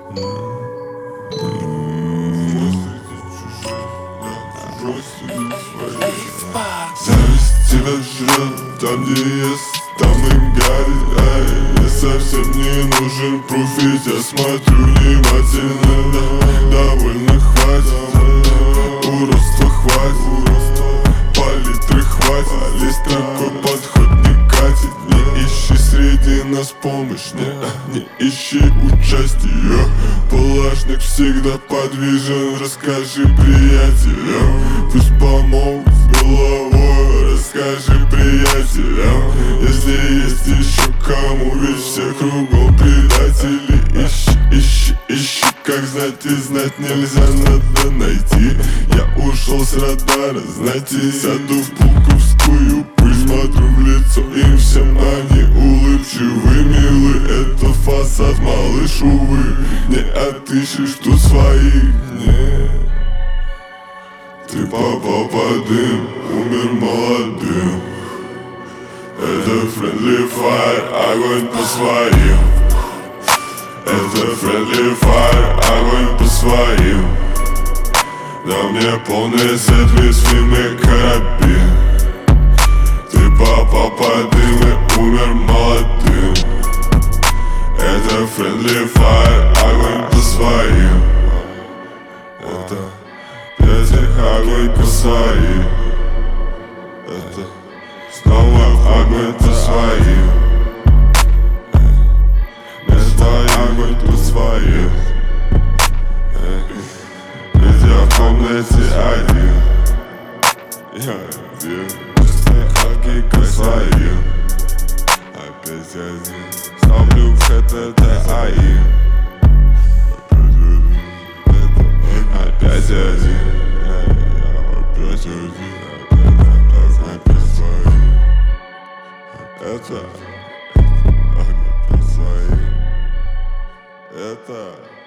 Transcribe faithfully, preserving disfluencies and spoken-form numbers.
Зависть тебя жрет, там где ест, там и гадит, ай. Я совсем не нужен профит, я смотрю внимательно, да, довольно хватит, уродства хватит, палитры хватит, здесь такой подход не катит. Не ищи среди нас помощь, не, не ищи участия. Палашник всегда подвижен, расскажи приятелям, пусть помогут с головой, расскажи приятелям. Если есть еще кому, ведь все кругом предатели. Ищи, ищи, ищи, как знать и знать нельзя, надо найти. Я ушел с радара, знаете, сяду в пулковскую пыль, смотрю в лицо им всем, они улыбчивы, милы. Это фасад, малыш, увы, не отыщешь тут своих, не. Ты попал под дым, умер молодым. Это friendly fire, огонь по своим. Это friendly fire, огонь по своим. Да мне полный сет, весь фильм и карабин. Ты попал под дым и умер молодым. Это friendly fire, огонь по своим. Это пятик, огонь по своим. Это снова огонь по своим. Между огонь по своим. Ведь я в комнате один. Я один. Огонь по своим. Опять один. Ставлю в хэт ай. Опять один. Опять один. Опять своим. Это огонь по своим. Это